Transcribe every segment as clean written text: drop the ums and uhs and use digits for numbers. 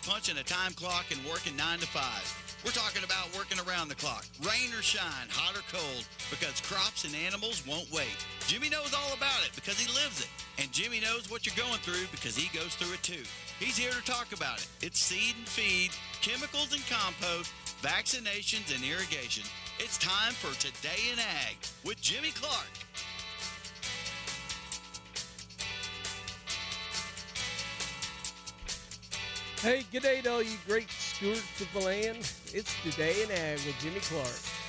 punching a time clock and working 9 to 5. We're talking about working around the clock, rain or shine, hot or cold, because crops and animals won't wait. Jimmy knows all about it because he lives it. And Jimmy knows what you're going through because he goes through it too. He's here to talk about it. It's seed and feed, chemicals and compost, vaccinations and irrigation. It's time for Today in Ag with Jimmy Clark. Hey, good day to all you great stewards of the land. It's Today in Ag with Jimmy Clark.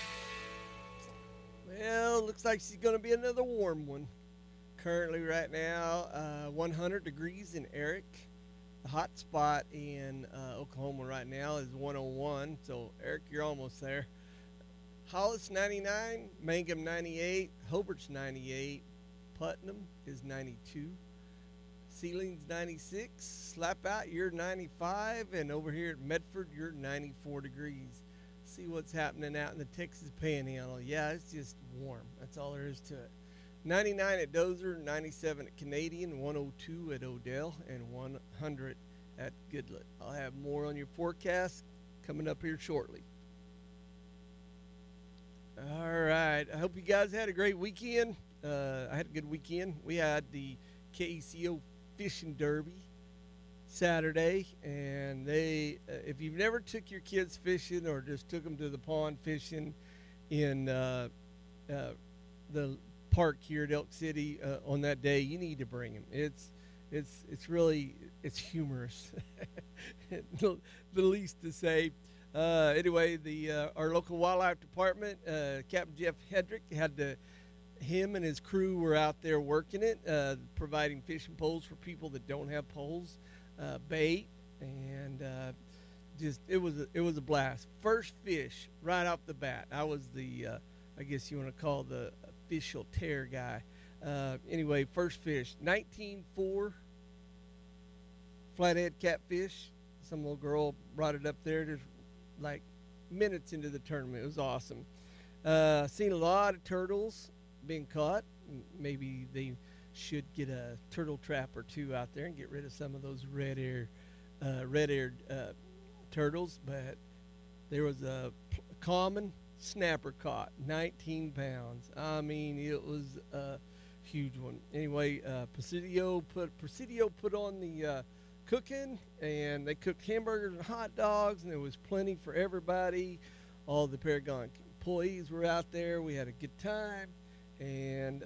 Well, looks like it's going to be another warm one. Currently right now, 100 degrees in Eric. The hot spot in Oklahoma right now is 101. So, Eric, you're almost there. Hollis 99, Mangum 98, Hobart's 98, Putnam is 92. Sealing's 96, Slap Out, you're 95, and over here at Medford, you're 94 degrees. See what's happening out in the Texas Panhandle. Yeah, it's just warm. That's all there is to it. 99 at Dozer, 97 at Canadian, 102 at Odell, and 100 at Goodlet. I'll have more on your forecast coming up here shortly. All right. I hope you guys had a great weekend. I had a good weekend. We had the KECO Fishing Derby Saturday, and they if you've never took your kids fishing or just took them to the pond fishing in the park here at Elk City on that day, you need to bring them. It's really humorous, the least to say. Anyway, our local wildlife department, Captain Jeff Hedrick, him and his crew were out there working it, providing fishing poles for people that don't have poles, bait, and it was a blast. First fish right off the bat. I was the I guess you want to call the official tear guy. Anyway, first fish, 19.4 flathead catfish. Some little girl brought it up there just like minutes into the tournament. It was awesome. Seen a lot of turtles being caught. Maybe they should get a turtle trap or two out there and get rid of some of those red-eared turtles. But there was a common snapper caught, 19 pounds. I mean, it was a huge one. Anyway, Presidio put on the cooking, and they cooked hamburgers and hot dogs, and there was plenty for everybody. All the Paragon employees were out there. We had a good time. And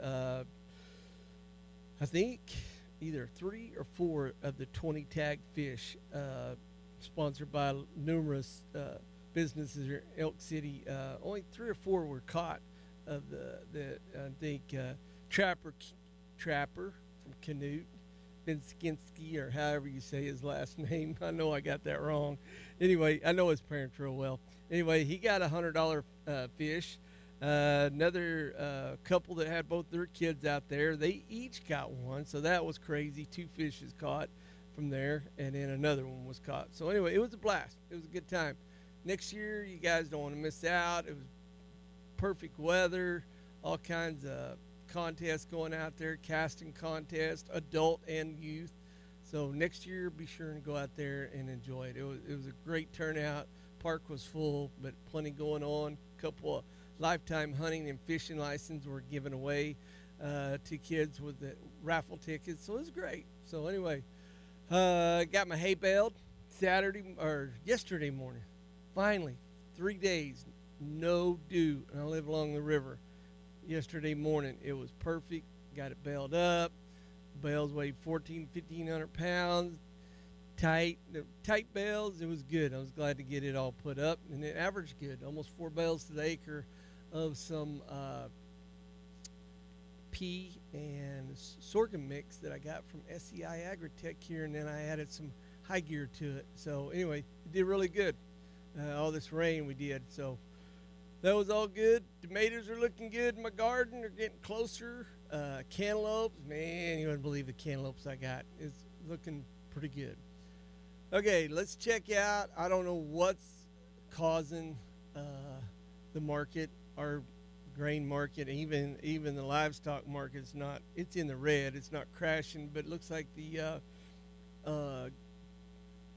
I think either 3 or 4 of the 20 tagged fish, sponsored by numerous businesses in Elk City, only 3 or 4 were caught of the I think Trapper from Canute, Vinskinski, or however you say his last name. I know I got that wrong. Anyway, I know his parents real well. Anyway, he got $100 fish. Another couple that had both their kids out there, they each got one, so that was crazy. 2 fishes caught from there, and then another one was caught. So anyway, it was a blast. It was a good time. Next year, you guys don't want to miss out. It was perfect weather, all kinds of contests going out there, casting contests, adult and youth. So next year, be sure and go out there and enjoy it. It was a great turnout. Park was full, but plenty going on. A couple of lifetime hunting and fishing license were given away to kids with the raffle tickets, so it was great. So anyway, got my hay baled yesterday morning. Finally, 3 days, no dew, and I live along the river. Yesterday morning, it was perfect. Got it baled up. Bales weighed 1,500 pounds. Tight bales. It was good. I was glad to get it all put up, and it averaged good, almost 4 bales to the acre of some pea and sorghum mix that I got from SEI Agritech here, and then I added some high gear to it. So anyway, it did really good. All this rain we did, so that was all good. Tomatoes are looking good in my garden. They're getting closer. Cantaloupes, man, you wouldn't believe the cantaloupes I got. It's looking pretty good. Okay, let's check out. I don't know what's causing the market, our grain market, even the livestock market's not. It's in the red. It's not crashing, but it looks like the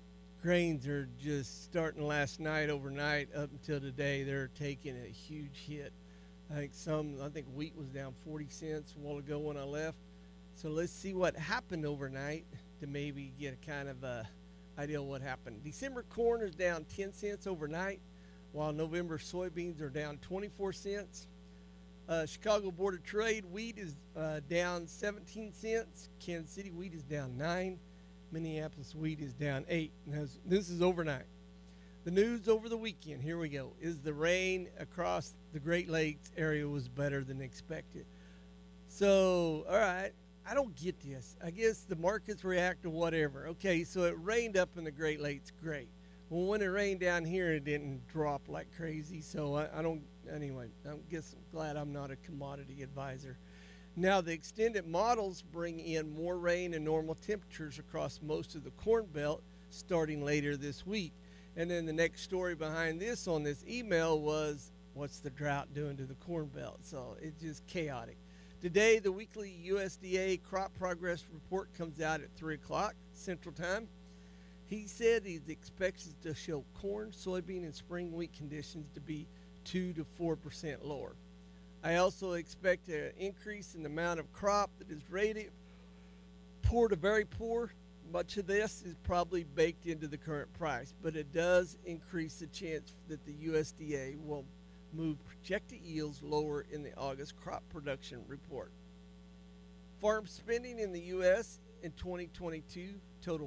grains are just starting last night, overnight, up until today. They're taking a huge hit. I think wheat was down 40 cents a while ago when I left. So let's see what happened overnight to maybe get a kind of a idea of what happened. December corn is down 10 cents overnight, while November soybeans are down 24 cents. Chicago Board of Trade wheat is down 17 cents. Kansas City wheat is down 9. Minneapolis wheat is down 8. This is overnight. The news over the weekend, here we go, is the rain across the Great Lakes area was better than expected. So, all right, I don't get this. I guess the markets react to whatever. Okay, so it rained up in the Great Lakes, great. Well, when it rained down here, it didn't drop like crazy. So anyway, I'm glad I'm not a commodity advisor. Now, the extended models bring in more rain and normal temperatures across most of the Corn Belt starting later this week. And then the next story behind this on this email was, what's the drought doing to the Corn Belt? So it's just chaotic. Today, the weekly USDA crop progress report comes out at 3 o'clock Central Time. He said he expects to show corn, soybean, and spring wheat conditions to be 2 to 4% lower. I also expect an increase in the amount of crop that is rated poor to very poor. Much of this is probably baked into the current price, but it does increase the chance that the USDA will move projected yields lower in the August crop production report. Farm spending in the U.S. in 2022 totaled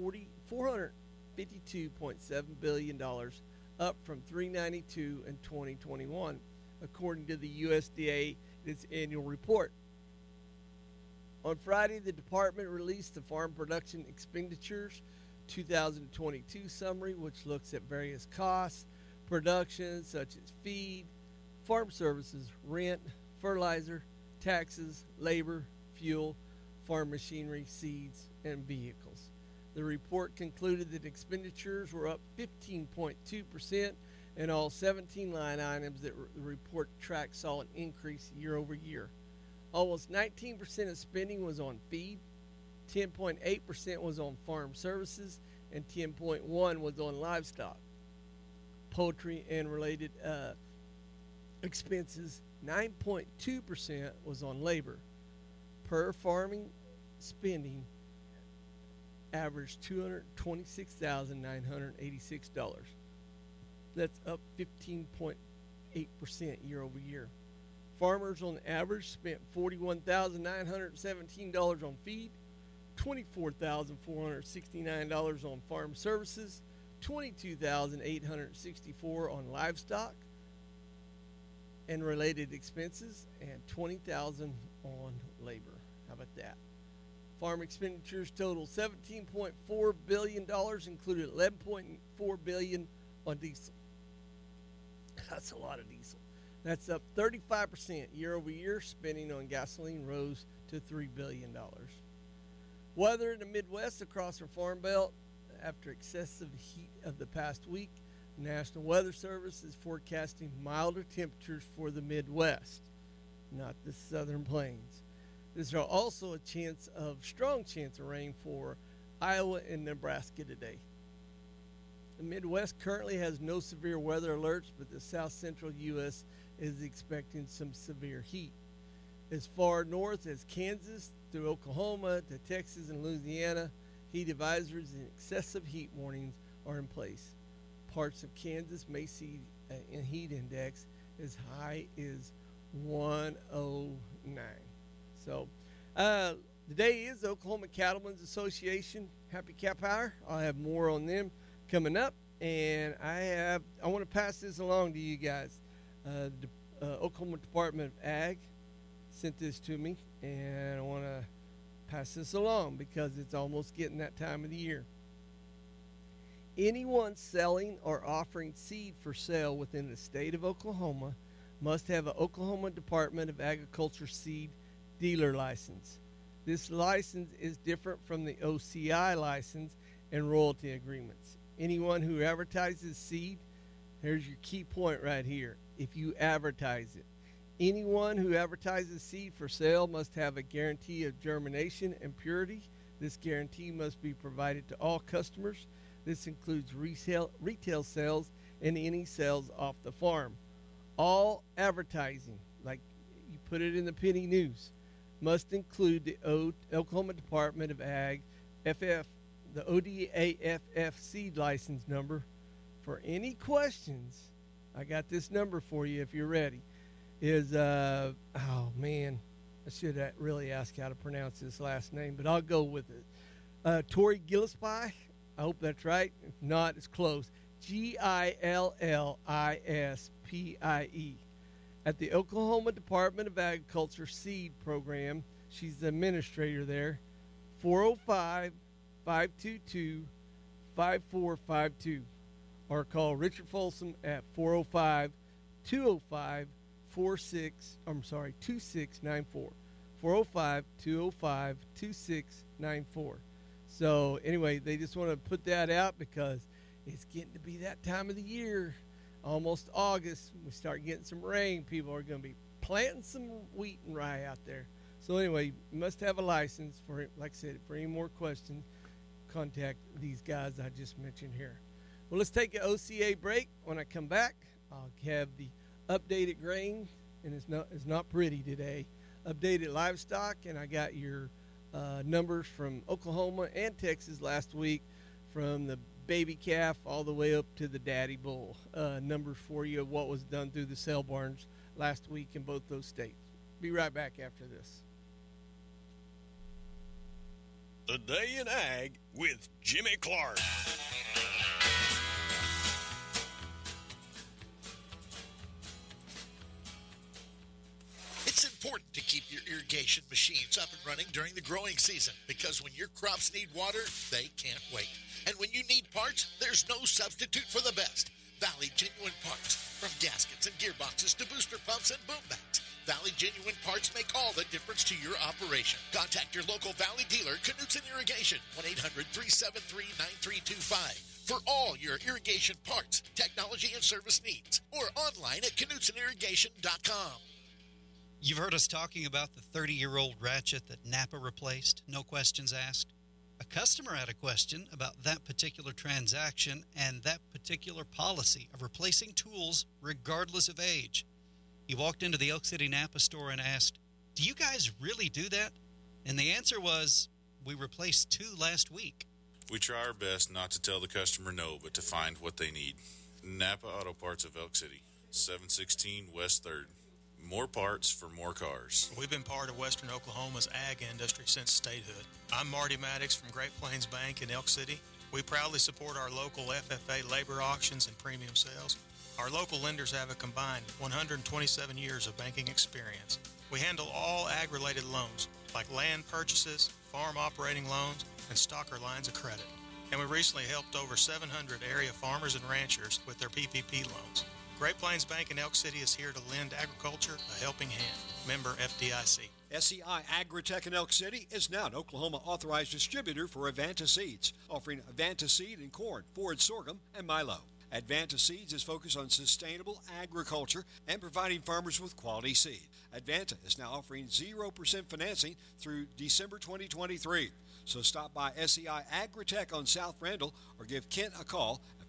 $452.7 billion, up from $392 in 2021, according to the USDA in its annual report. On Friday, the department released the Farm Production Expenditures 2022 summary, which looks at various costs, production such as feed, farm services, rent, fertilizer, taxes, labor, fuel, farm machinery, seeds, and vehicles. The report concluded that expenditures were up 15.2%, and all 17 line items that the report tracked saw an increase year over year. Almost 19% of spending was on feed, 10.8% was on farm services, and 10.1% was on livestock. Poultry and related expenses, 9.2% was on labor. Per farming spending averaged $226,986. That's up 15.8% year over year. Farmers on average spent $41,917 on feed, $24,469 on farm services, $22,864 on livestock and related expenses, and $20,000 on labor. How about that? Farm expenditures total $17.4 billion, included $11.4 billion on diesel. That's a lot of diesel. That's up 35% year over year. Spending on gasoline rose to $3 billion. Weather in the Midwest across our Farm Belt after excessive heat of the past week. The National Weather Service is forecasting milder temperatures for the Midwest, not the Southern Plains. There's also a strong chance of rain for Iowa and Nebraska today. The Midwest currently has no severe weather alerts, but the south central U.S. is expecting some severe heat. As far north as Kansas through Oklahoma to Texas and Louisiana, heat advisories and excessive heat warnings are in place. Parts of Kansas may see a heat index as high as 109. So, today is Oklahoma Cattlemen's Association Happy Cap Hour. I'll have more on them coming up, and I want to pass this along to you guys. The Oklahoma Department of Ag sent this to me, and I want to pass this along because it's almost getting that time of the year. Anyone selling or offering seed for sale within the state of Oklahoma must have an Oklahoma Department of Agriculture seed dealer license. This license is different from the OCI license and royalty agreements. Anyone who advertises seed, here's your key point right here. If you advertise it, anyone who advertises seed for sale must have a guarantee of germination and purity. This guarantee must be provided to all customers. This includes retail sales and any sales off the farm. All advertising, like you put it in the penny news, must include the Oklahoma Department of Ag FF, the ODAFF seed license number. For any questions, I got this number for you if you're ready. Is oh man, I should really ask how to pronounce this last name, but I'll go with it. Tori Gillespie. I hope that's right. If not, it's close. Gillispie. At the Oklahoma Department of Agriculture Seed Program, she's the administrator there. 405-522-5452. Or call Richard Folsom at 405-205-2694. 405-205-2694. So anyway, they just want to put that out because it's getting to be that time of the year, almost August. We start getting some rain. People are going to be planting some wheat and rye out there. So anyway, you must have a license for it. Like I said, for any more questions, contact these guys I just mentioned here. Well, let's take an OCA break. When I come back, I'll have the updated grain, and it's not pretty today. Updated livestock, and I got your numbers from Oklahoma and Texas last week, from the baby calf all the way up to the daddy bull. Numbers for you of what was done through the sale barns last week in both those states. Be right back after this. The Day in Ag with Jimmy Clark. It's important to keep your irrigation machines up and running during the growing season, because when your crops need water, they can't wait. And when you need parts, there's no substitute for the best. Valley Genuine Parts. From gaskets and gearboxes to booster pumps and boom bats, Valley Genuine Parts make all the difference to your operation. Contact your local Valley dealer, Knutson Irrigation, 1-800-373-9325. For all your irrigation parts, technology, and service needs. Or online at KnutsonIrrigation.com. You've heard us talking about the 30-year-old ratchet that Napa replaced, no questions asked. A customer had a question about that particular transaction and that particular policy of replacing tools regardless of age. He walked into the Elk City Napa store and asked, "Do you guys really do that?" And the answer was, "We replaced 2 last week." We try our best not to tell the customer no, but to find what they need. Napa Auto Parts of Elk City, 716 West 3rd. More parts for more cars. We've been part of Western Oklahoma's ag industry since statehood. I'm Marty Maddox from Great Plains Bank in Elk City. We proudly support our local FFA labor auctions and premium sales. Our local lenders have a combined 127 years of banking experience. We handle all ag-related loans, like land purchases, farm operating loans, and stocker lines of credit. And we recently helped over 700 area farmers and ranchers with their PPP loans. Great Plains Bank in Elk City is here to lend agriculture a helping hand. Member FDIC. SCI Agritech in Elk City is now an Oklahoma authorized distributor for Advanta Seeds, offering Advanta Seed in corn, forage sorghum, and milo. Advanta Seeds is focused on sustainable agriculture and providing farmers with quality seed. Advanta is now offering 0% financing through December 2023. So stop by SCI Agritech on South Randall or give Kent a call at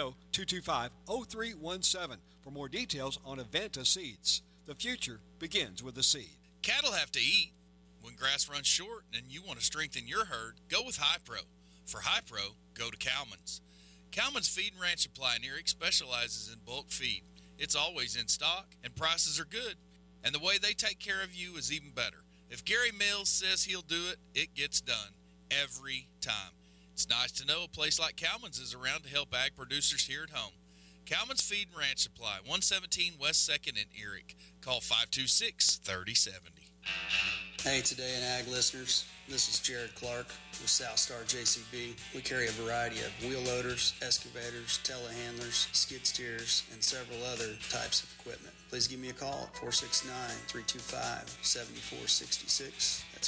580-225-0317 for more details on Advanta Seeds. The future begins with the seed. Cattle have to eat. When grass runs short and you want to strengthen your herd, go with Hi-Pro. For Hi-Pro, go to Cowman's. Cowman's Feed and Ranch Supply in Eric specializes in bulk feed. It's always in stock, and prices are good. And the way they take care of you is even better. If Gary Mills says he'll do it, it gets done. Every time. It's nice to know a place like Cowman's is around to help ag producers here at home. Cowman's Feed and Ranch Supply, 117 West 2nd in Eric. Call 526-3070. Hey, Today in Ag listeners. This is Jared Clark with Southstar JCB. We carry a variety of wheel loaders, excavators, telehandlers, skid steers, and several other types of equipment. Please give me a call at 469-325-7466. That's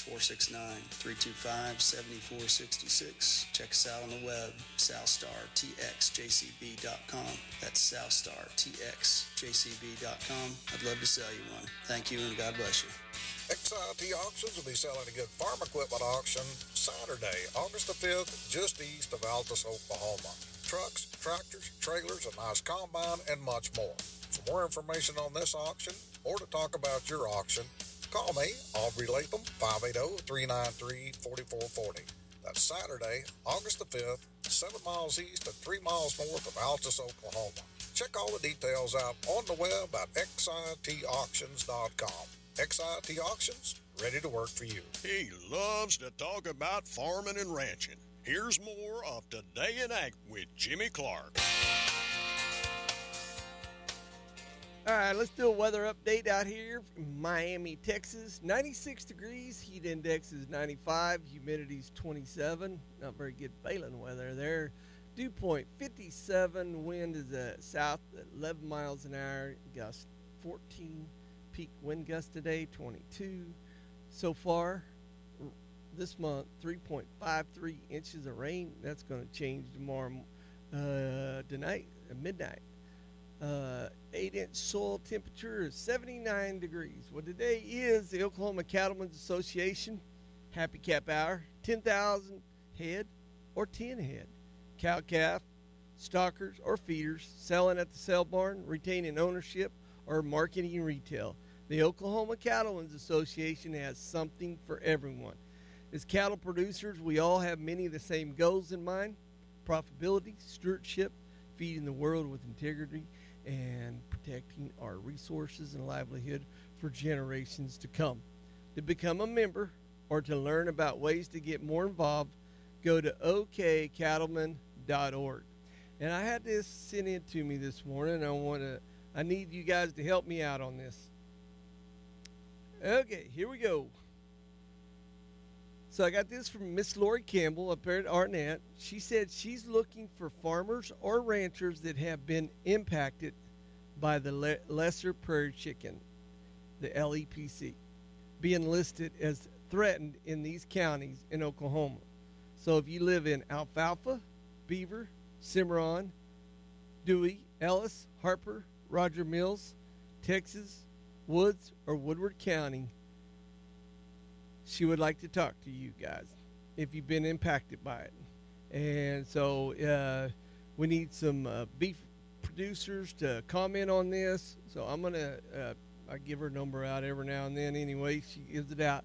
469-325-7466. Check us out on the web, SouthstarTXJCB.com. That's SouthstarTXJCB.com. I'd love to sell you one. Thank you, and God bless you. XIT Auctions will be selling a good farm equipment auction Saturday, August the 5th, just east of Altus, Oklahoma. Trucks, tractors, trailers, a nice combine, and much more. For more information on this auction or to talk about your auction, call me, Aubrey Latham, 580-393-4440. That's Saturday, August the 5th, 7 miles east and 3 miles north of Altus, Oklahoma. Check all the details out on the web at xitauctions.com. XIT Auctions, ready to work for you. He loves to talk about farming and ranching. Here's more of Today in Ag with Jimmy Clark. All right, let's do a weather update out here in Miami, Texas. 96 degrees, heat index is 95, humidity's 27. Not very good bailing weather there. Dew point 57, wind is south at 11 miles an hour, gust 14. Peak wind gust today, 22. So far, this month, 3.53 inches of rain. That's going to change tomorrow tonight at midnight. 8-inch soil temperature is 79 degrees. Well, today is the Oklahoma Cattlemen's Association Happy Cap Hour. 10,000 head or 10 head. Cow-calf, stockers, or feeders selling at the sale barn, retaining ownership, or marketing and retail. The Oklahoma Cattlemen's Association has something for everyone. As cattle producers, we all have many of the same goals in mind: profitability, stewardship, feeding the world with integrity, and protecting our resources and livelihood for generations to come. To become a member or to learn about ways to get more involved, go to okcattlemen.org. And I had this sent in to me this morning. I need you guys to help me out on this. Okay, here we go. So I got this from Miss Lori Campbell up there at Arnett. She said she's looking for farmers or ranchers that have been impacted by the lesser prairie chicken, the LEPC, being listed as threatened in these counties in Oklahoma. So if you live in Alfalfa, Beaver, Cimarron, Dewey, Ellis, Harper, Roger Mills, Texas, Woods, or Woodward County, she would like to talk to you guys if you've been impacted by it. And so we need some beef producers to comment on this. So I'm going to I give her number out every now and then anyway. She gives it out.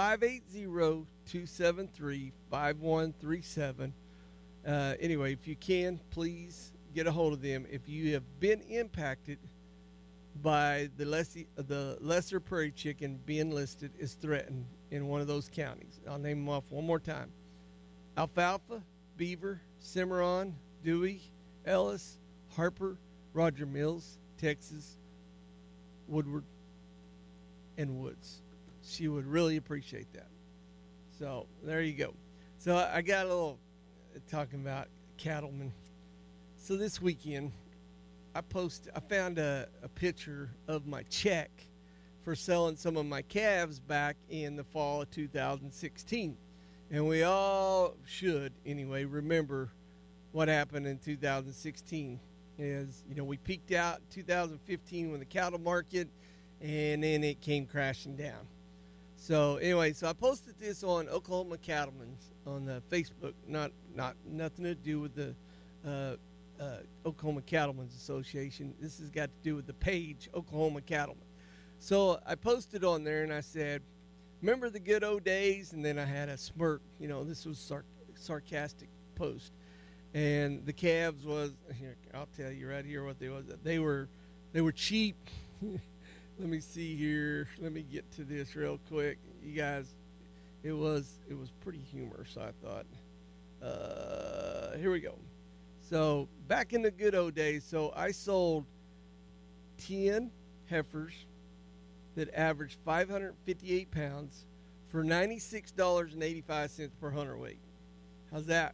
580-273-5137. Anyway, if you can, please get a hold of them if you have been impacted by the lesser prairie chicken being listed as threatened in one of those counties. I'll name them off one more time: Alfalfa, Beaver, Cimarron, Dewey, Ellis, Harper, Roger Mills, Texas, Woodward, and Woods. She would really appreciate that. So there you go. So I got a little talking about cattlemen. So this weekend, I found a picture of my check for selling some of my calves back in the fall of 2016. And we all should, anyway, remember what happened in 2016. Is, we peaked out in 2015 with the cattle market, and then it came crashing down. So anyway, I posted this on Oklahoma Cattlemen's on the Facebook, nothing to do with the Oklahoma Cattlemen's Association. This has got to do with the page Oklahoma Cattlemen. So I posted on there and I said, remember the good old days? And then I had a smirk. This was sarcastic post. And the calves was, here, I'll tell you right here what they was. They were cheap. Let me see here. Let me get to this real quick. You guys, it was pretty humorous, I thought. Here we go. So back in the good old days, so I sold 10 heifers that averaged 558 pounds for $96.85 per hundredweight. How's that?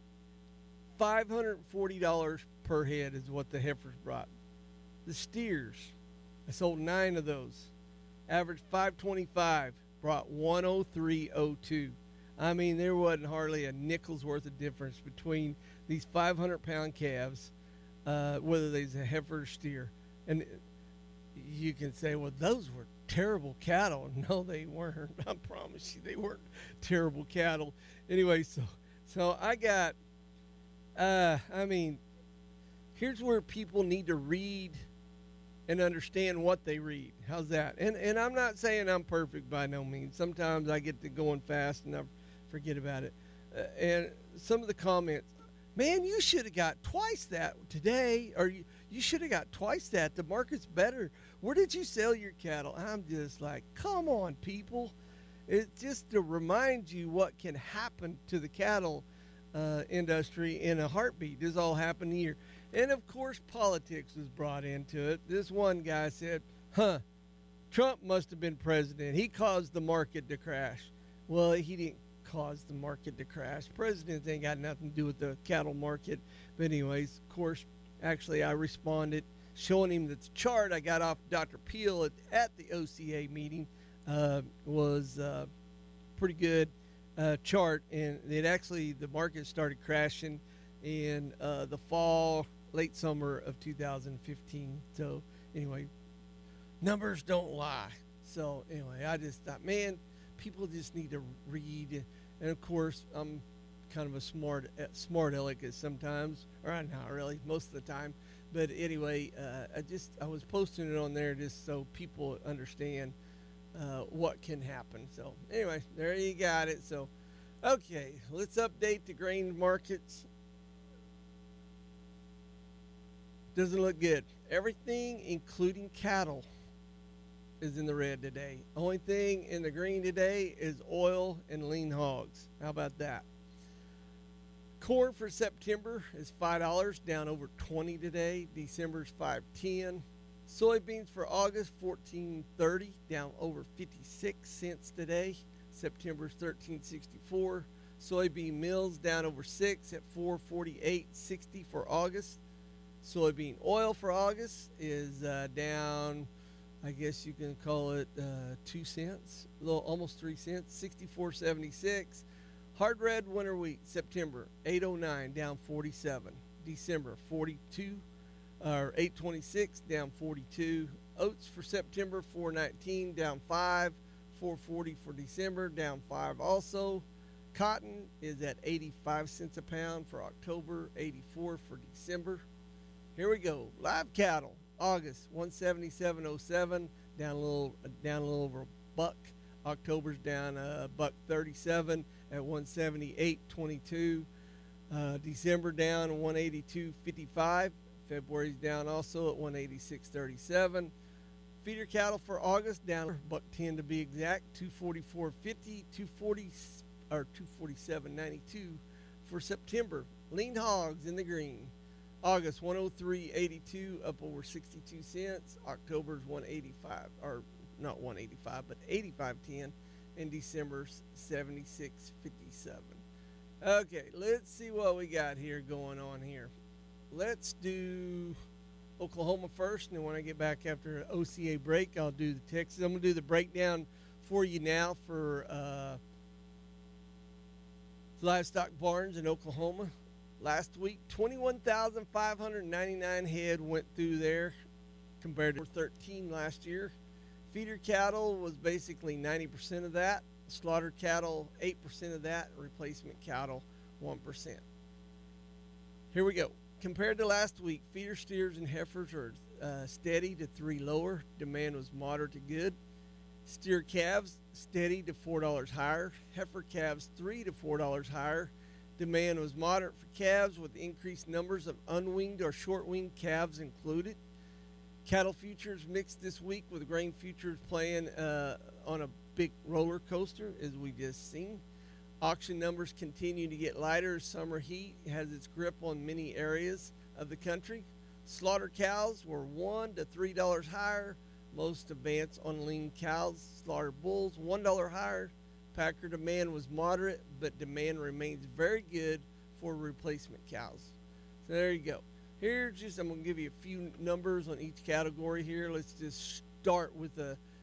$540 per head is what the heifers brought. The steers, I sold 9 of those, averaged $525 brought 103.02. I mean, there wasn't hardly a nickel's worth of difference between these 500-pound calves, whether they's a heifer or steer. And you can say, well, those were terrible cattle. No, they weren't. I promise you, they weren't terrible cattle. Anyway, so I got, I mean, here's where people need to read and understand what they read. How's that? And I'm not saying I'm perfect by no means. Sometimes I get to going fast and I forget about it. And some of the comments, man, you should have got twice that today, or you should have got twice that. The market's better. Where did you sell your cattle? I'm just like, come on, people. It's just to remind you what can happen to the cattle industry in a heartbeat. This all happened here. And of course, politics was brought into it. This one guy said, Trump must have been president. He caused the market to crash. Well, he didn't cause the market to crash. Presidents ain't got nothing to do with the cattle market. But anyways, of course, actually I responded showing him that the chart I got off Dr. Peel at the OCA meeting was pretty good chart. And it actually, the market started crashing in the fall, late summer of 2015. So anyway, numbers don't lie. So anyway, I just thought, man, people just need to read. And of course, I'm kind of a smart aleck sometimes, or not really, most of the time. But anyway, I was posting it on there just so people understand what can happen. So anyway, there you got it. So, okay, let's update the grain markets. Doesn't look good. Everything, including cattle, is in the red today. Only thing in the green today is oil and lean hogs. How about that? Corn for September is $5, down over 20 today. December's $5.10. Soybeans for August $14.30, down over 56 cents today. September's $13.64. Soybean mills down over 6 at $4.48.60 for August. Soybean oil for August is down, I guess you can call it 2 cents, a little almost 3 cents, 64.76. Hard red winter wheat September 8.09, down 47. December 42 or 8.26, down 42. Oats for September 4.19, down 5. 4.40 for December, down 5 also. Cotton is at 85 cents a pound for October, 84 for December. Here we go. Live cattle, August 177.07, down a little over a buck. October's down a $1.37 at 178.22. December down 182.55. February's down also at 186.37. Feeder cattle for August down $1.10 to be exact, 244.50, 240 or 247.92 for September. Lean hogs in the green. August 103.82, up over 62 cents. October's 185, or not 185, but 85.10, and December's 76.57. Okay, let's see what we got here going on here. Let's do Oklahoma first, and then when I get back after an OCA break, I'll do the Texas. I'm going to do the breakdown for you now for livestock barns in Oklahoma. Last week, 21,599 head went through there compared to 13 last year. Feeder cattle was basically 90% of that. Slaughter cattle, 8% of that. Replacement cattle, 1%. Here we go. Compared to last week, feeder steers and heifers are steady to 3 lower. Demand was moderate to good. Steer calves, steady to $4 higher. Heifer calves, $3 to $4 higher. Demand was moderate for calves with increased numbers of unwinged or short-winged calves included. Cattle futures mixed this week with grain futures playing on a big roller coaster, as we just seen. Auction numbers continue to get lighter. Summer heat has its grip on many areas of the country. Slaughter cows were $1 to $3 higher. Most advance on lean cows. Slaughter bulls, $1 higher. Packer demand was moderate, but demand remains very good for replacement cows. So there you go. Here's just, I'm going to give you a few numbers on each category here. Let's just start with the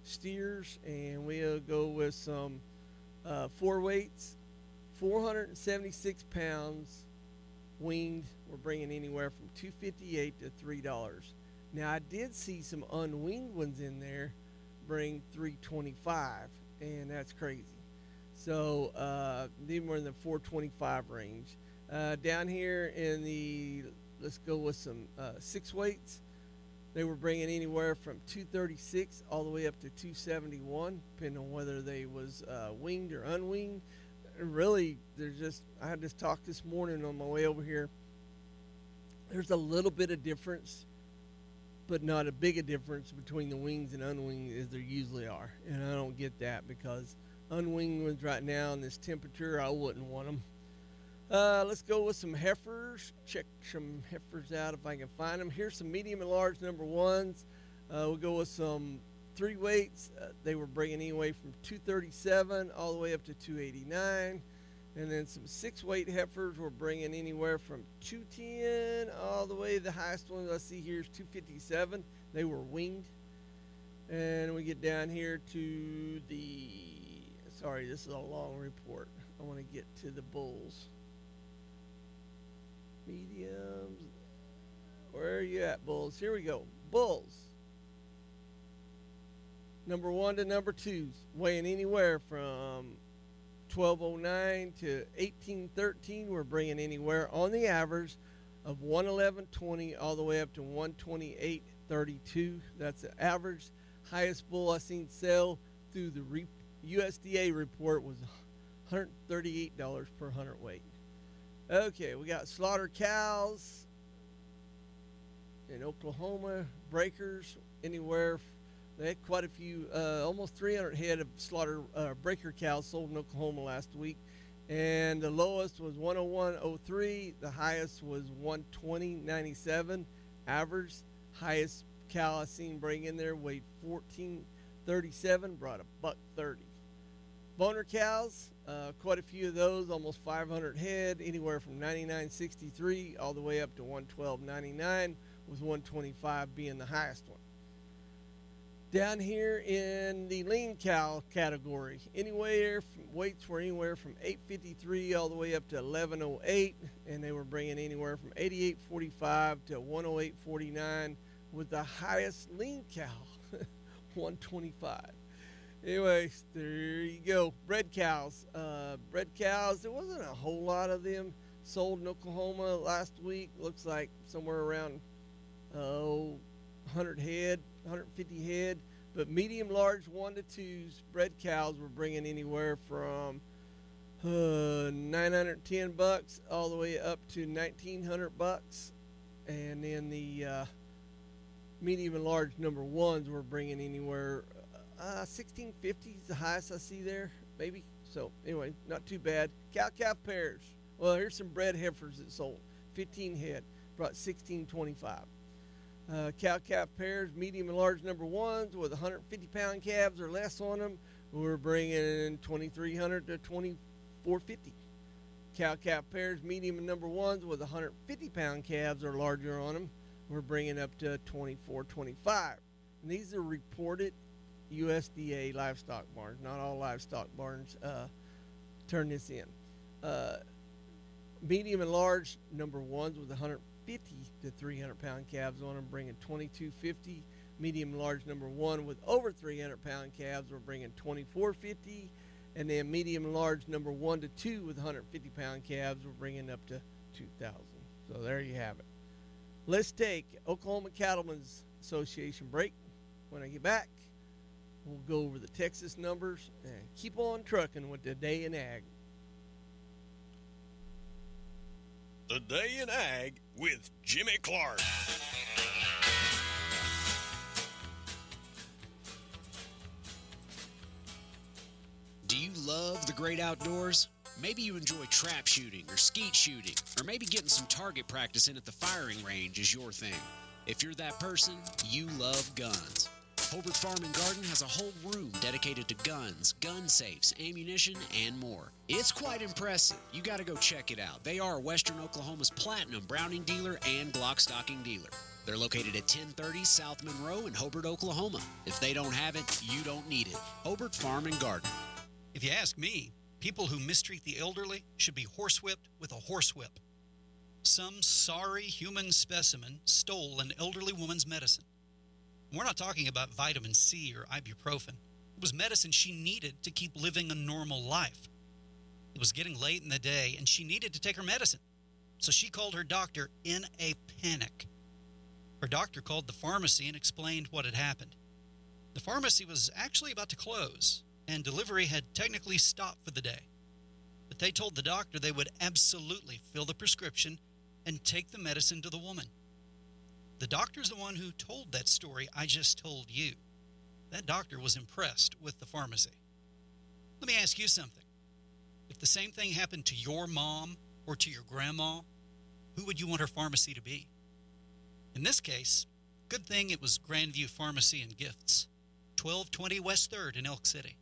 steers, and we'll go with some 4 weights, 476 pounds winged. We're bringing anywhere from $2.58 to $3. Now I did see some unwinged ones in there bring $3.25, and that's crazy. So they were in the $4.25 range. Down here in the, let's go with some 6 weights. They were bringing anywhere from $2.36 all the way up to $2.71, depending on whether they was winged or unwinged. And really, I had this talk this morning on my way over here. There's a little bit of difference, but not a big a difference between the wings and unwinged as there usually are. And I don't get that, because unwinged ones right now in this temperature, I wouldn't want them. Let's go with some heifers. Check some heifers out if I can find them. Here's some medium and large number ones. We'll go with some 3 weights. They were bringing anyway from $2.37 all the way up to $2.89. And then some 6 weight heifers were bringing anywhere from $2.10 all the way. The highest one I see here is $2.57. They were winged. And we get down here to the, sorry, this is a long report. I want to get to the bulls. Mediums. Where are you at, bulls? Here we go. Bulls. Number 1 to number 2s weighing anywhere from 1209 to 1813. We're bringing anywhere on the average of 111.20 all the way up to 128.32. That's the average. Highest bull I seen sell through the USDA report was $138 per hundredweight. Okay, we got slaughter cows in Oklahoma, breakers anywhere. They had quite a few, almost 300 head of slaughter breaker cows sold in Oklahoma last week. And the lowest was 101.03. The highest was 120.97. Average. Highest cow I seen bring in there weighed 14.37, brought $1.30. Boner cows, quite a few of those, almost 500 head, anywhere from 99.63 all the way up to 112.99, with 125 being the highest one. Down here in the lean cow category, weights were anywhere from 853 all the way up to 1108, and they were bringing anywhere from 88.45 to 108.49, with the highest lean cow 125. Anyways, there you go. Bred cows. There wasn't a whole lot of them sold in Oklahoma last week. Looks like somewhere around 100 head, 150 head. But medium, large 1 to 2s bred cows were bringing anywhere from $910 all the way up to $1,900. And then the medium and large number 1s were bringing anywhere 1650 is the highest I see there, maybe. So anyway, not too bad. Cow-calf pairs. Well, here's some bred heifers that sold. 15 head, brought $16.25. Cow-calf pairs, medium and large number 1s with 150-pound calves or less on them, we're bringing $2,300 to $2,450. Cow-calf pairs, medium and number 1s with 150-pound calves or larger on them, we're bringing up to $2,425. And these are reported USDA livestock barns. Not all livestock barns turn this in. Medium and large number 1s with 150 to 300-pound calves on them, bringing $2,250. Medium and large number 1 with over 300-pound calves, we're bringing $2,450. And then medium and large number 1 to 2 with 150-pound calves, we're bringing up to $2,000. So there you have it. Let's take Oklahoma Cattlemen's Association break. When I get back, we'll go over the Texas numbers and keep on trucking with the Day in Ag. The Day in Ag with Jimmy Clark. Do you love the great outdoors? Maybe you enjoy trap shooting or skeet shooting, or maybe getting some target practice in at the firing range is your thing. If you're that person, you love guns. Hobart Farm and Garden has a whole room dedicated to guns, gun safes, ammunition, and more. It's quite impressive. You got to go check it out. They are Western Oklahoma's platinum Browning dealer and Glock stocking dealer. They're located at 1030 South Monroe in Hobart, Oklahoma. If they don't have it, you don't need it. Hobart Farm and Garden. If you ask me, people who mistreat the elderly should be horsewhipped with a horsewhip. Some sorry human specimen stole an elderly woman's medicine. We're not talking about vitamin C or ibuprofen. It was medicine she needed to keep living a normal life. It was getting late in the day, and she needed to take her medicine. So she called her doctor in a panic. Her doctor called the pharmacy and explained what had happened. The pharmacy was actually about to close, and delivery had technically stopped for the day. But they told the doctor they would absolutely fill the prescription and take the medicine to the woman. The doctor's the one who told that story I just told you. That doctor was impressed with the pharmacy. Let me ask you something. If the same thing happened to your mom or to your grandma, who would you want her pharmacy to be? In this case, good thing it was Grandview Pharmacy and Gifts, 1220 West 3rd in Elk City.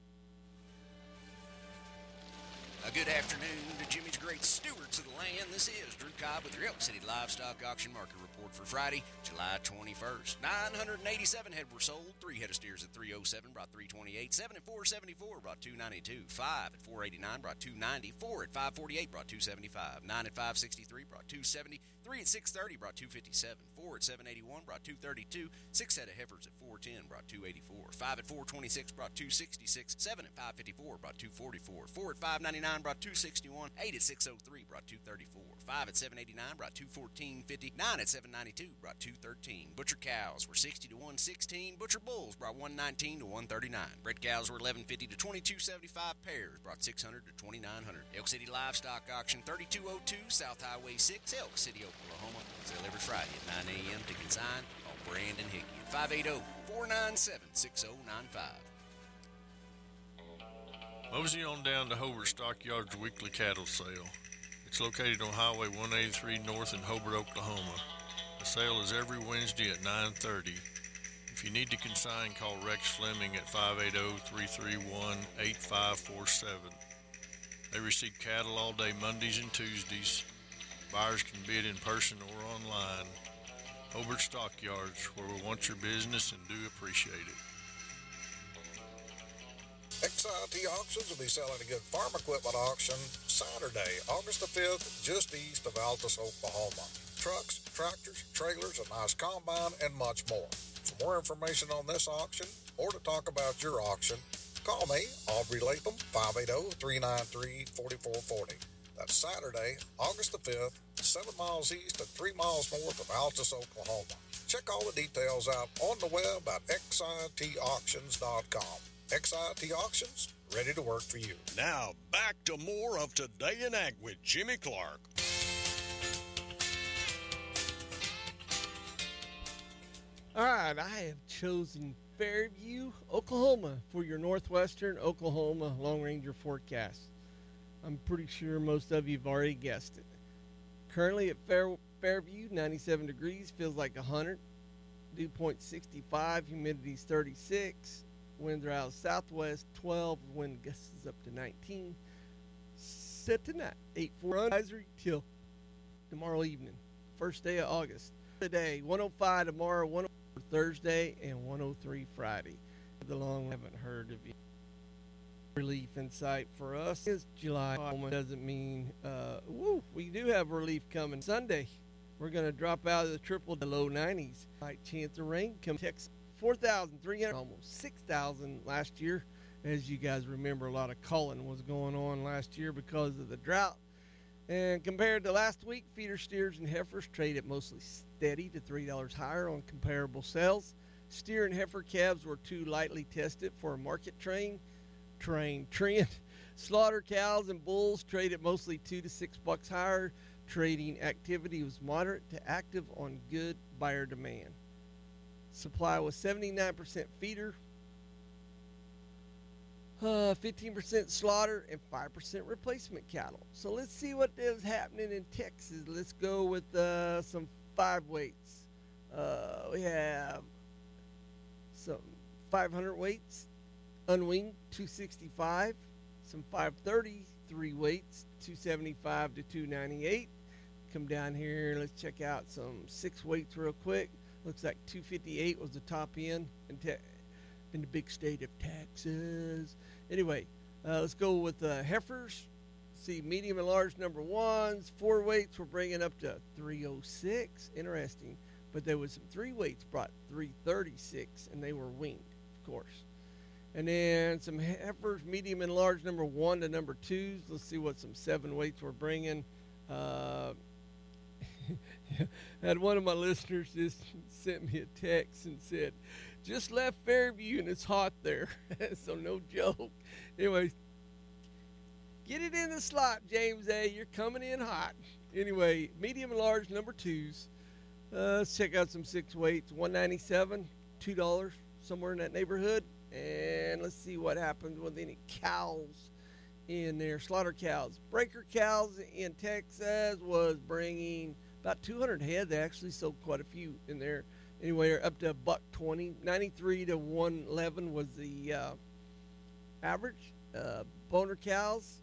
A good afternoon to Jimmy's great stewards of the land. This is Drew Cobb with your Elk City Livestock Auction Market Report for Friday, July 21st. 987 head were sold. 3 head of steers at 307 brought 328. 7 at 474 brought 292. 5 at 489 brought 290. 4 at 548 brought 275. 9 at 563 brought 270. 3 at 630 brought 257. 4 at 781 brought 232. 6 head of heifers at 410 brought 284. 5 at 426 brought 266. 7 at 554 brought 244. 4 at 599 brought 261. 8 at 603 brought 234. 5 at 789 brought 214.50. 9 at 792 brought 213. Butcher cows were 60 to 116. Butcher bulls brought 119 to 139. Bred cows were 1150 to 2275. Pairs brought 600 to 2900. Elk City Livestock Auction, 3202 South Highway 6, Elk City, Oklahoma. Sale every Friday at 9 a.m. to consign. Call Brandon Hickey at 580-497-6095. Mosey on down to Hobart Stockyards weekly cattle sale. It's located on Highway 183 North in Hobart, Oklahoma. The sale is every Wednesday at 9:30. If you need to consign, call Rex Fleming at 580-331-8547. They receive cattle all day Mondays and Tuesdays. Buyers can bid in person or online. Hobart Stockyards, where we want your business and do appreciate it. XIT Auctions will be selling a good farm equipment auction Saturday, August the 5th, just east of Altus, Oklahoma. Trucks, tractors, trailers, a nice combine, and much more. For more information on this auction or to talk about your auction, call me, Aubrey Latham, 580-393-4440. That's Saturday, August the 5th, 7 miles east and 3 miles north of Altus, Oklahoma. Check all the details out on the web at xitauctions.com. XIT Auctions, ready to work for you. Now, back to more of Today in Ag with Jimmy Clark. All right, I have chosen Fairview, Oklahoma for your northwestern Oklahoma Long Ranger forecast. I'm pretty sure most of you have already guessed it. Currently at Fairview, 97 degrees, feels like 100. Dew point 65, humidity's 36. Winds are out southwest 12, wind gusts up to 19. Set tonight, 8-4 advisory till tomorrow evening, first day of August. Today, 105 tomorrow, 104 Thursday, and 103 Friday. The long haven't heard of you. Relief in sight for us is July. Doesn't mean, we do have relief coming Sunday. We're going to drop out of the triple to low 90s. Light chance of rain come Texas. 4,300, almost 6,000 last year. As you guys remember, a lot of culling was going on last year because of the drought. And compared to last week, feeder steers and heifers traded mostly steady to $3 higher on comparable sales. Steer and heifer calves were too lightly tested for a market trend. Slaughter cows and bulls traded mostly $2 to $6 higher. Trading activity was moderate to active on good buyer demand. Supply was 79% feeder, 15% slaughter, and 5% replacement cattle. So let's see what is happening in Texas. Let's go with some 5 weights. We have some 500 weights, unwinged 265, some 530 3 weights, 275 to 298. come down here. Let's check out some 6 weights real quick. Looks like 258 was the top end in the big state of Texas. Anyway, let's go with heifers. See, medium and large number ones. 4 weights we're bringing up to 306. Interesting. But there was some 3 weights brought 336, and they were weaned, of course. And then some heifers, medium and large number 1 to number 2s. Let's see what some 7 weights we're bringing. Had one of my listeners just sent me a text and said, just left Fairview and it's hot there. So no joke. Anyway, get it in the slot, James A. You're coming in hot. Anyway, medium and large number 2s. Let's check out some 6 weights. $197, $2, somewhere in that neighborhood. And let's see what happens with any cows in there. Slaughter cows. Breaker cows in Texas was bringing about 200 head. They actually sold quite a few in there. Anyway, up to $120. 93 to 111 was the average. Boner cows,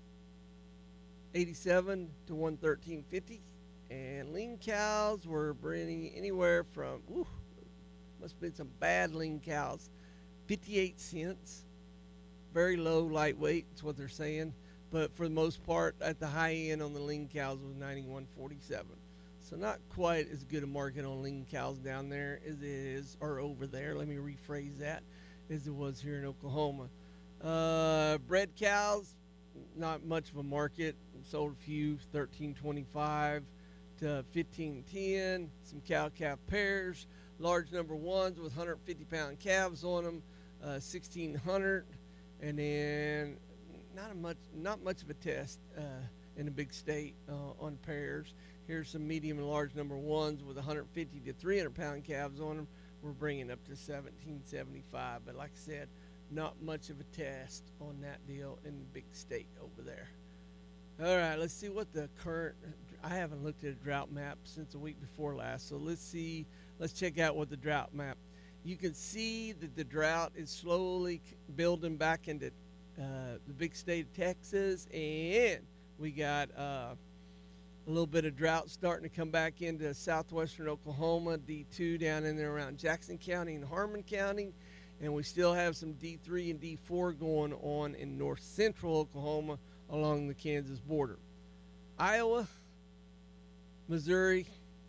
87 to 113.50. And lean cows were bringing anywhere from, must have been some bad lean cows, 58 cents. Very low, lightweight, is what they're saying. But for the most part, at the high end on the lean cows was 91.47. So not quite as good a market on lean cows down there as it is, or over there, let me rephrase that, as it was here in Oklahoma. Bred cows, not much of a market. Sold a few, 13.25 to 15.10. Some cow-calf pairs. Large number 1s with 150-pound calves on them, 1,600. And then not much of a test in a big state on pairs. Here's some medium and large number 1s with 150 to 300-pound calves on them. We're bringing up to 1775. But like I said, not much of a test on that deal in the big state over there. All right, let's see what the current, I haven't looked at a drought map since the week before last. So let's check out what the drought map. You can see that the drought is slowly building back into the big state of Texas, and we got a little bit of drought starting to come back into southwestern Oklahoma, D2 down in there around Jackson County and Harmon County, and we still have some D3 and D4 going on in north central Oklahoma along the Kansas border. Iowa, Missouri,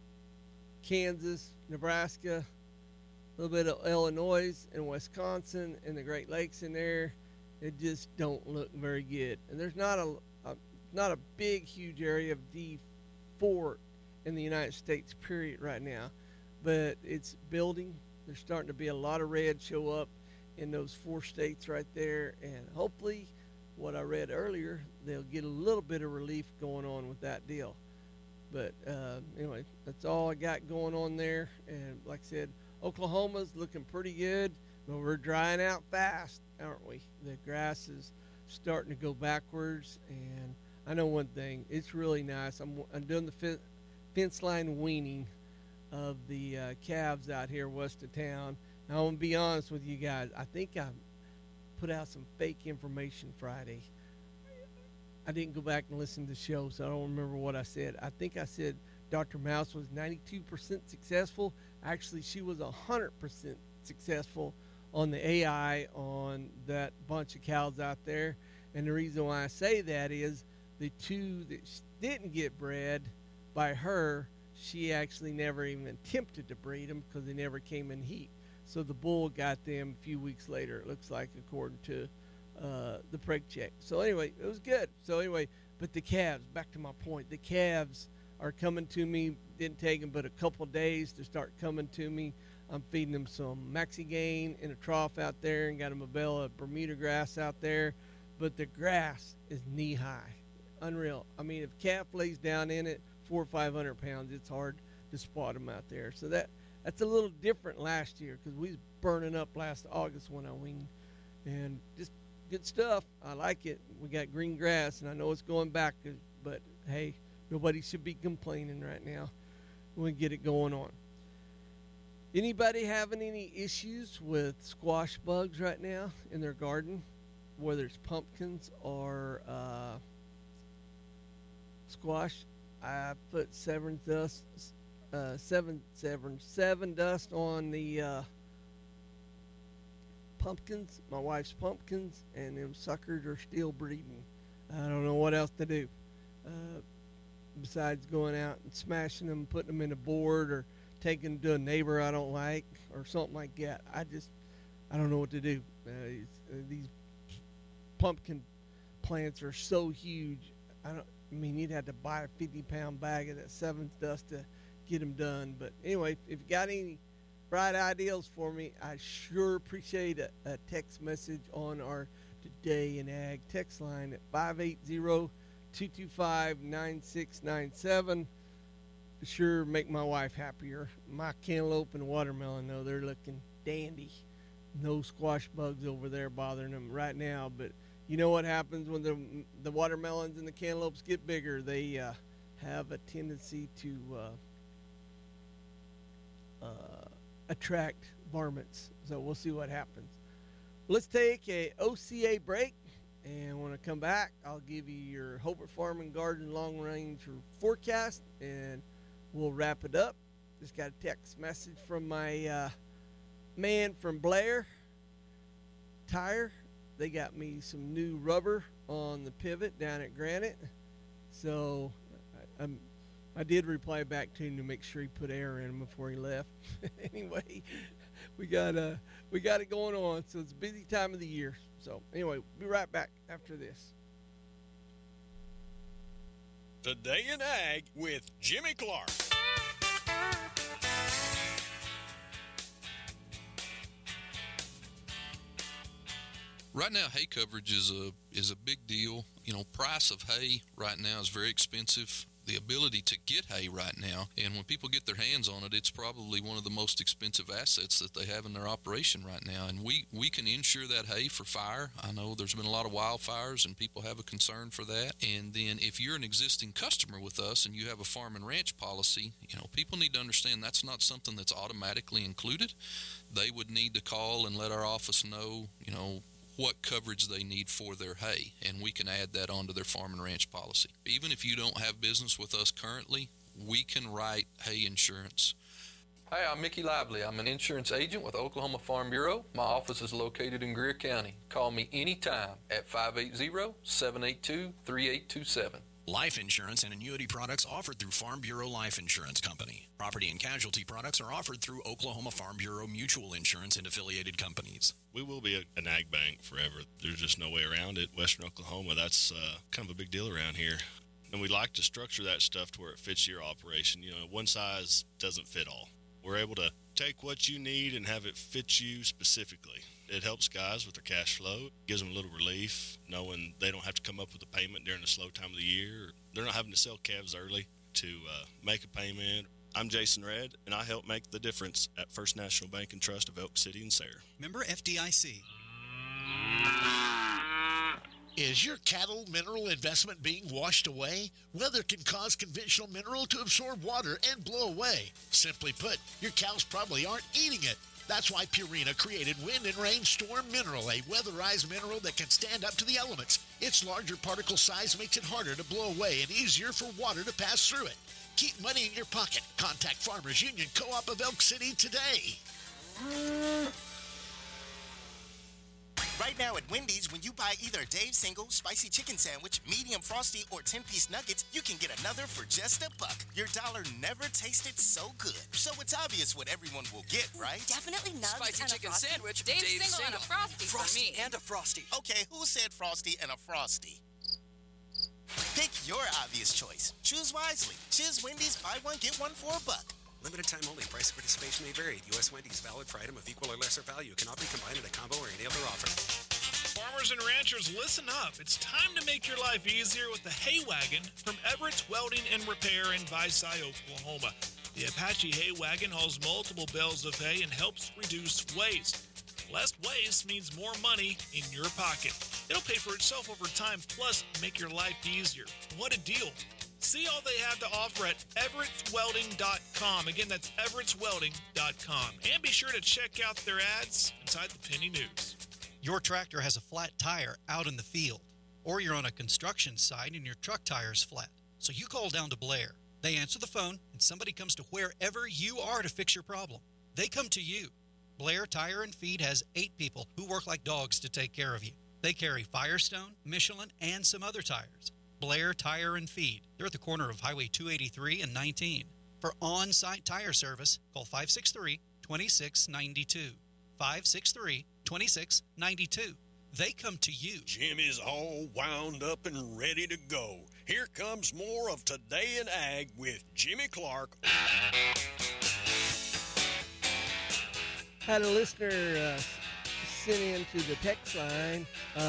Kansas, Nebraska, a little bit of Illinois and Wisconsin and the Great Lakes in there. It just don't look very good. And there's not a big, huge area of D4 in the United States, period, right now. But it's building. There's starting to be a lot of red show up in those 4 states right there. And hopefully, what I read earlier, they'll get a little bit of relief going on with that deal. But anyway, that's all I got going on there. And like I said, Oklahoma's looking pretty good, but we're drying out fast, aren't we? The grass is starting to go backwards, and I know one thing. It's really nice. I'm doing the fence line weaning of the calves out here west of town. Now, I'm going to be honest with you guys. I think I put out some fake information Friday. I didn't go back and listen to the show, so I don't remember what I said. I think I said Dr. Mouse was 92% successful. Actually, she was 100% successful on the AI on that bunch of cows out there. And the reason why I say that is the 2 that didn't get bred by her, she actually never even attempted to breed them because they never came in heat. So the bull got them a few weeks later, it looks like, according to the preg check. So anyway, it was good. So anyway, but the calves, back to my point, the calves are coming to me. Didn't take them but a couple days to start coming to me. I'm feeding them some Maxigain in a trough out there and got them a bale of Bermuda grass out there. But the grass is knee high. Unreal. I mean, if a calf lays down in it, 400 or 500 pounds, it's hard to spot them out there. So that's a little different last year because we was burning up last August when I weaned. And just good stuff. I like it. We got green grass, and I know it's going back, but hey, nobody should be complaining right now. We get it going on. Anybody having any issues with squash bugs right now in their garden, whether it's pumpkins or squash? I put seven dust on the pumpkins, my wife's pumpkins, and them suckers are still breeding. I don't know what else to do besides going out and smashing them, putting them in a board, or taking them to a neighbor I don't like, or something like that. I don't know what to do. These pumpkin plants are so huge. You'd have to buy a 50-pound bag of that seventh dust to get them done. But anyway, if you got any bright ideas for me, I sure appreciate a text message on our Today in Ag text line at 580-225-9697. Sure make my wife happier. My cantaloupe and watermelon, though, they're looking dandy. No squash bugs over there bothering them right now. But you know what happens when the watermelons and the cantaloupes get bigger? They have a tendency to attract varmints. So we'll see what happens. Let's take a OCA break, and when I come back, I'll give you your Hobart Farm and Garden long range forecast, and we'll wrap it up. Just got a text message from my man from Blair Tire. They got me some new rubber on the pivot down at Granite. So I did reply back to him to make sure he put air in him before he left. Anyway, we got it going on. So it's a busy time of the year. So anyway, we'll be right back after this. Today in Ag with Jimmy Clark. Right now, hay coverage is a big deal. Price of hay right now is very expensive. The ability to get hay right now, and when people get their hands on it, it's probably one of the most expensive assets that they have in their operation right now. And we can insure that hay for fire. I know there's been a lot of wildfires, and people have a concern for that. And then if you're an existing customer with us and you have a farm and ranch policy, people need to understand that's not something that's automatically included. They would need to call and let our office know, what coverage they need for their hay, and we can add that onto their farm and ranch policy. Even if you don't have business with us currently, we can write hay insurance. Hi, I'm Mickey Lively. I'm an insurance agent with Oklahoma Farm Bureau. My office is located in Greer County. Call me anytime at 580-782-3827. Life insurance and annuity products offered through Farm Bureau Life Insurance Company. Property and casualty products are offered through Oklahoma Farm Bureau Mutual Insurance and affiliated companies. We will be an ag bank forever. There's just no way around it. Western Oklahoma, that's kind of a big deal around here. And we like to structure that stuff to where it fits your operation. One size doesn't fit all. We're able to take what you need and have it fit you specifically. It helps guys with their cash flow, gives them a little relief, knowing they don't have to come up with a payment during the slow time of the year. They're not having to sell calves early to make a payment. I'm Jason Redd, and I help make the difference at First National Bank and Trust of Elk City and Sayre. Member FDIC. Is your cattle mineral investment being washed away? Weather can cause conventional mineral to absorb water and blow away. Simply put, your cows probably aren't eating it. That's why Purina created Wind and Rain Storm Mineral, a weatherized mineral that can stand up to the elements. Its larger particle size makes it harder to blow away and easier for water to pass through it. Keep money in your pocket. Contact Farmers Union Co-op of Elk City today. Right now at Wendy's, when you buy either a Dave's Single, Spicy Chicken Sandwich, Medium Frosty, or 10-piece nuggets, you can get another for just $1. Your dollar never tasted so good. So it's obvious what everyone will get, right? Definitely nugs Spicy and chicken a Frosty. sandwich, Dave's Dave's Single and a Single. Frosty for me. And a Frosty. Okay, who said Frosty and a Frosty? Pick your obvious choice. Choose wisely. Choose Wendy's, buy one, get one for $1. Limited time only. Price of participation may vary. U.S. Wendy's valid for item of equal or lesser value. Cannot be combined in a combo or any other offer. Farmers and ranchers, listen up. It's time to make your life easier with the Hay Wagon from Everett's Welding and Repair in Visay, Oklahoma. The Apache Hay Wagon hauls multiple bales of hay and helps reduce waste. Less waste means more money in your pocket. It'll pay for itself over time, plus make your life easier. What a deal. See all they have to offer at everettswelding.com. Again, that's everettswelding.com. And be sure to check out their ads inside the Penny News. Your tractor has a flat tire out in the field, or you're on a construction site and your truck tire's flat. So you call down to Blair. They answer the phone, and somebody comes to wherever you are to fix your problem. They come to you. Blair Tire and Feed has 8 people who work like dogs to take care of you. They carry Firestone, Michelin, and some other tires. Blair Tire and Feed. They're at the corner of Highway 283 and 19. For on-site tire service, call 563-2692. 563-2692. They come to you. Jimmy's all wound up and ready to go. Here comes more of Today in Ag with Jimmy Clark. Had a listener send in to the text line,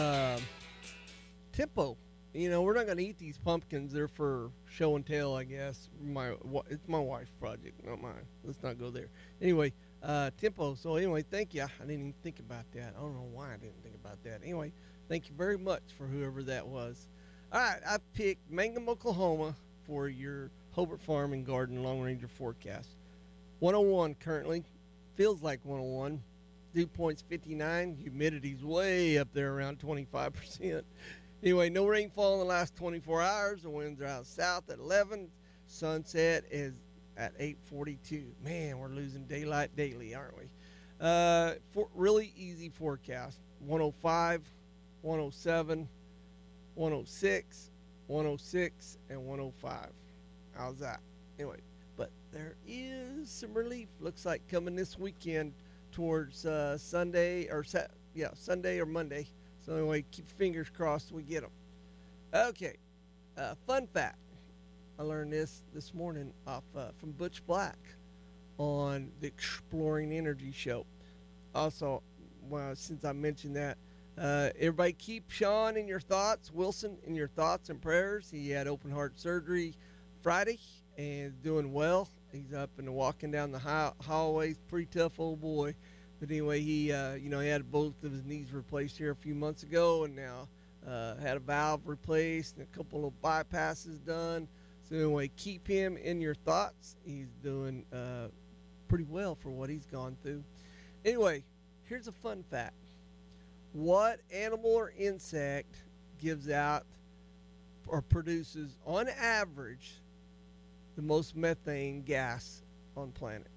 Tempo. You know, we're not going to eat these pumpkins. They're for show and tell, I guess. It's my wife's project, not mine. Let's not go there. Anyway, Tempo. So anyway, thank you. I didn't even think about that. I don't know why I didn't think about that. Anyway, thank you very much for whoever that was. All right, I picked Mangum, Oklahoma for your Hobart Farm and Garden Long Ranger forecast. 101 currently. Feels like 101. Dew point's 59. Humidity's way up there around 25%. Anyway, no rainfall in the last 24 hours. The winds are out south at 11. Sunset is at 8:42. Man, we're losing daylight daily, aren't we? Really easy forecast. 105, 107, 106, 106, and 105. How's that? Anyway, but there is some relief. Looks like coming this weekend towards Sunday or Monday. So anyway, keep your fingers crossed we get them. Okay, fun fact. I learned this morning off from Butch Black on the Exploring Energy show. Also, since I mentioned that, everybody keep Sean in your thoughts, Wilson in your thoughts and prayers. He had open heart surgery Friday and is doing well. He's up and walking down the hallways. Pretty tough old boy. But anyway, he had both of his knees replaced here a few months ago, and now had a valve replaced and a couple of bypasses done. So anyway, keep him in your thoughts. He's doing pretty well for what he's gone through. Anyway, here's a fun fact. What animal or insect gives out or produces, on average, the most methane gas on the planet?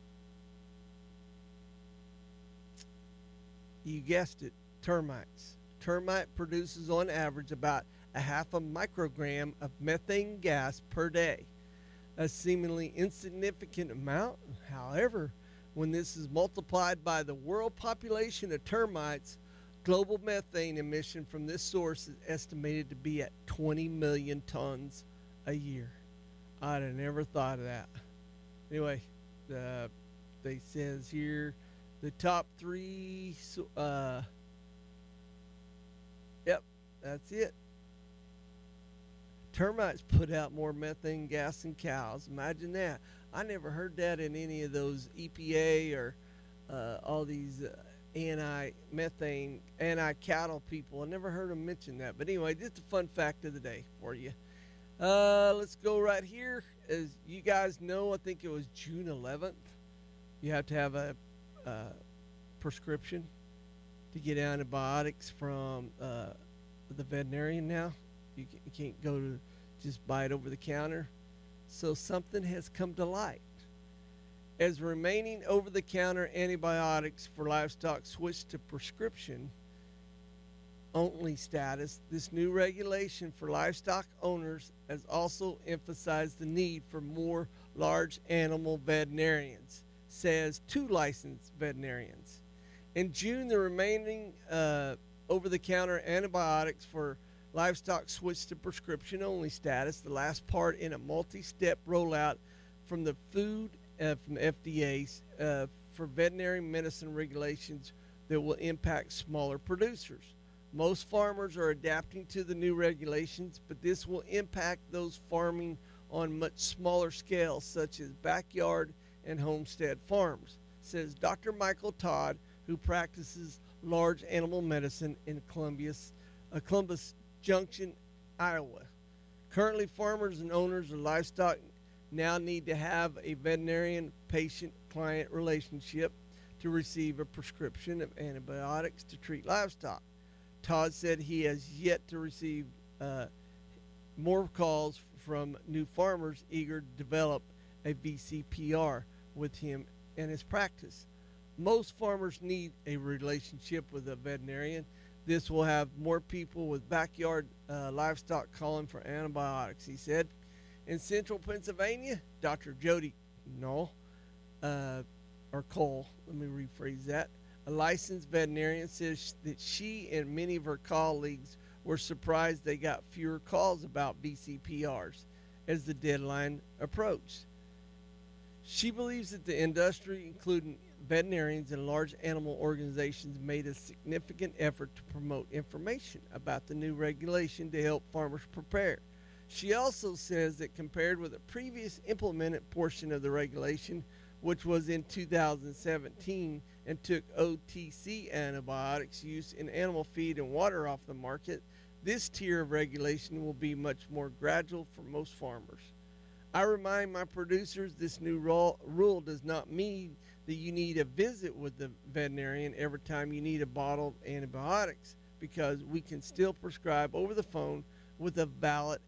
You guessed it, termites. Termite produces on average about a half a microgram of methane gas per day. A seemingly insignificant amount. However, when this is multiplied by the world population of termites, global methane emission from this source is estimated to be at 20 million tons a year. I'd have never thought of that. Anyway, they says here, the top 3, yep, that's it. Termites put out more methane gas than cows. Imagine that. I never heard that in any of those EPA or all these anti-cattle people. I never heard them mention that. But anyway, just a fun fact of the day for you. Let's go right here. As you guys know, I think it was June 11th. You have to have a prescription to get antibiotics from the veterinarian now. You can't go to just buy it over the counter. So something has come to light. As remaining over-the-counter antibiotics for livestock switch to prescription-only status, this new regulation for livestock owners has also emphasized the need for more large animal veterinarians, says 2 licensed veterinarians. In June, the remaining over-the-counter antibiotics for livestock switched to prescription-only status, the last part in a multi-step rollout from the from the FDA for veterinary medicine regulations that will impact smaller producers. Most farmers are adapting to the new regulations, but this will impact those farming on much smaller scales, such as backyard and homestead farms, says Dr. Michael Todd, who practices large animal medicine in Columbus Junction, Iowa. Currently, farmers and owners of livestock now need to have a veterinarian patient-client relationship to receive a prescription of antibiotics to treat livestock. Todd said he has yet to receive more calls from new farmers eager to develop a VCPR with him and his practice. Most farmers need a relationship with a veterinarian. This will have more people with backyard livestock calling for antibiotics, he said. In central Pennsylvania, Dr. Jody Cole, let me rephrase that, a licensed veterinarian, says that she and many of her colleagues were surprised they got fewer calls about VCPRs as the deadline approached. She believes that the industry, including veterinarians and large animal organizations, made a significant effort to promote information about the new regulation to help farmers prepare. She also says that compared with a previous implemented portion of the regulation, which was in 2017 and took OTC antibiotics use in animal feed and water off the market, this tier of regulation will be much more gradual for most farmers. I remind my producers this new rule does not mean that you need a visit with the veterinarian every time you need a bottle of antibiotics, because we can still prescribe over the phone with a valid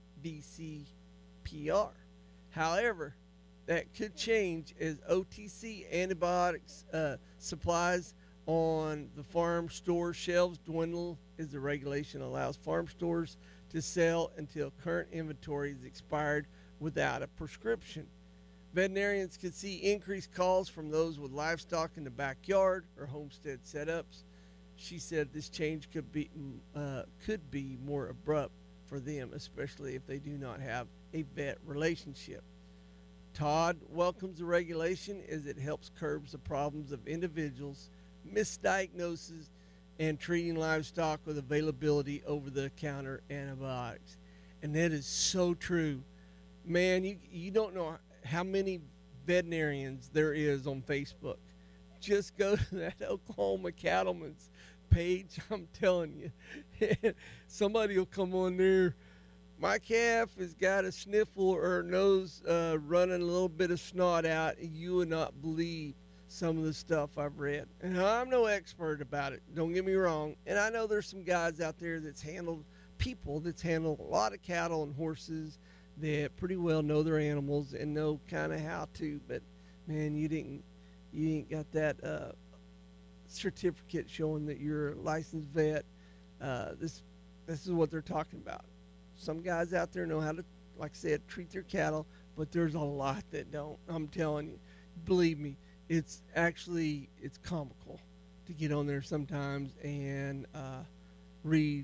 VCPR. However, that could change as OTC antibiotics supplies on the farm store shelves dwindle, as the regulation allows farm stores to sell until current inventory is expired without a prescription. Veterinarians could see increased calls from those with livestock in the backyard or homestead setups. She said this change could be more abrupt for them, especially if they do not have a vet relationship. Todd welcomes the regulation as it helps curb the problems of individuals misdiagnosis and treating livestock with availability over-the-counter antibiotics. And that is so true. Man, you don't know how many veterinarians there is on Facebook. Just go to that Oklahoma Cattleman's page. I'm telling you, somebody will come on there. My calf has got a sniffle or her nose running a little bit of snot out, and you would not believe some of the stuff I've read. And I'm no expert about it, don't get me wrong. And I know there's some guys out there that's handled a lot of cattle and horses that pretty well know their animals and know kind of how to. But man, you ain't got that certificate showing that you're a licensed vet. This is what they're talking about. Some guys out there know how to, like I said, treat their cattle, but there's a lot that don't. I'm telling you, believe me, it's comical to get on there sometimes and read,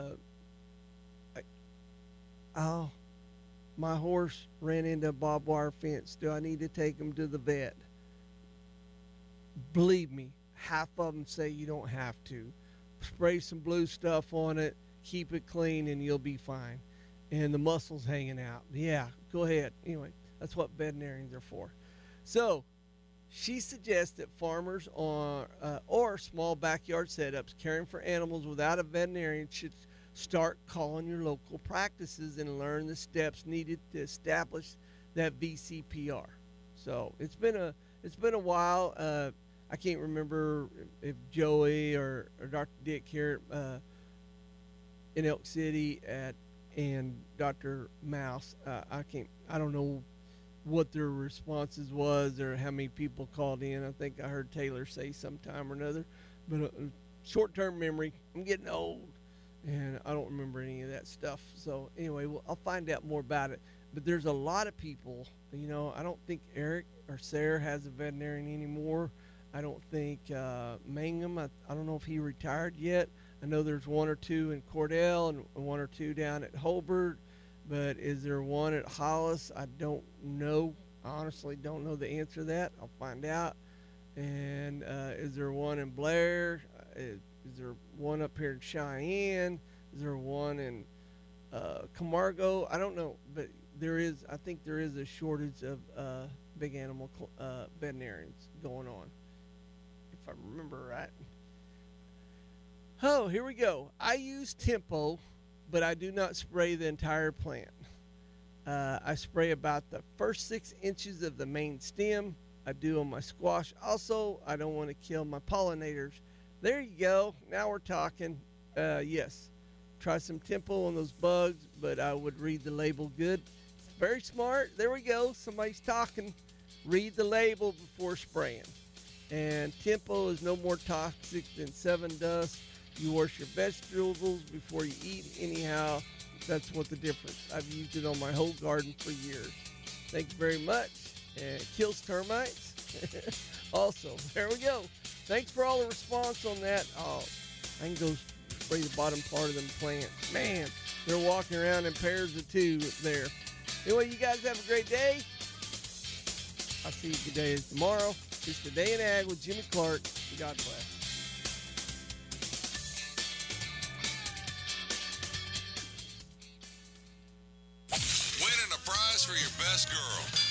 my horse ran into a barbed wire fence. Do I need to take him to the vet? Believe me, half of them say you don't have to. Spray some blue stuff on it, keep it clean, and you'll be fine. And the muscles hanging out. Yeah, go ahead. Anyway, that's what veterinarians are for. So, she suggests that farmers or small backyard setups caring for animals without a veterinarian should start calling your local practices and learn the steps needed to establish that VCPR. So it's been a while. I can't remember if Joey or Dr. Dick here in Elk City and Dr. Mouse. I don't know what their responses was or how many people called in. I think I heard Taylor say sometime or another. But short-term memory, I'm getting old, and I don't remember any of that stuff. So anyway, I'll find out more about it. But there's a lot of people, I don't think Eric or Sarah has a veterinarian anymore. I don't think Mangum, I don't know if he retired yet. I know there's one or two in Cordell and one or two down at Hobart. But is there one at Hollis? I don't know. I honestly don't know the answer to that. I'll find out. And is there one in Blair? Is there one up here in Cheyenne? Is there one in Camargo? I don't know. But I think there is a shortage of big animal veterinarians going on, if I remember right. Oh, here we go. I use Tempo, but I do not spray the entire plant. I spray about the first 6 inches of the main stem. I do on my squash. Also, I don't want to kill my pollinators. There you go. Now we're talking. Yes. try some Tempo on those bugs, but I would read the label good. Very smart. There we go. Somebody's talking. Read the label before spraying. And Tempo is no more toxic than 7 Dust. You wash your vegetables before you eat. Anyhow, that's what the difference. I've used it on my whole garden for years. Thank you very much. And it kills termites. Also, there we go. Thanks for all the response on that. Oh, I can go spray the bottom part of them plants. Man, they're walking around in pairs of 2 there. Anyway, you guys have a great day. I'll see you today tomorrow. It's Today in Ag with Jimmy Clark. God bless. Winning a prize for your best girl.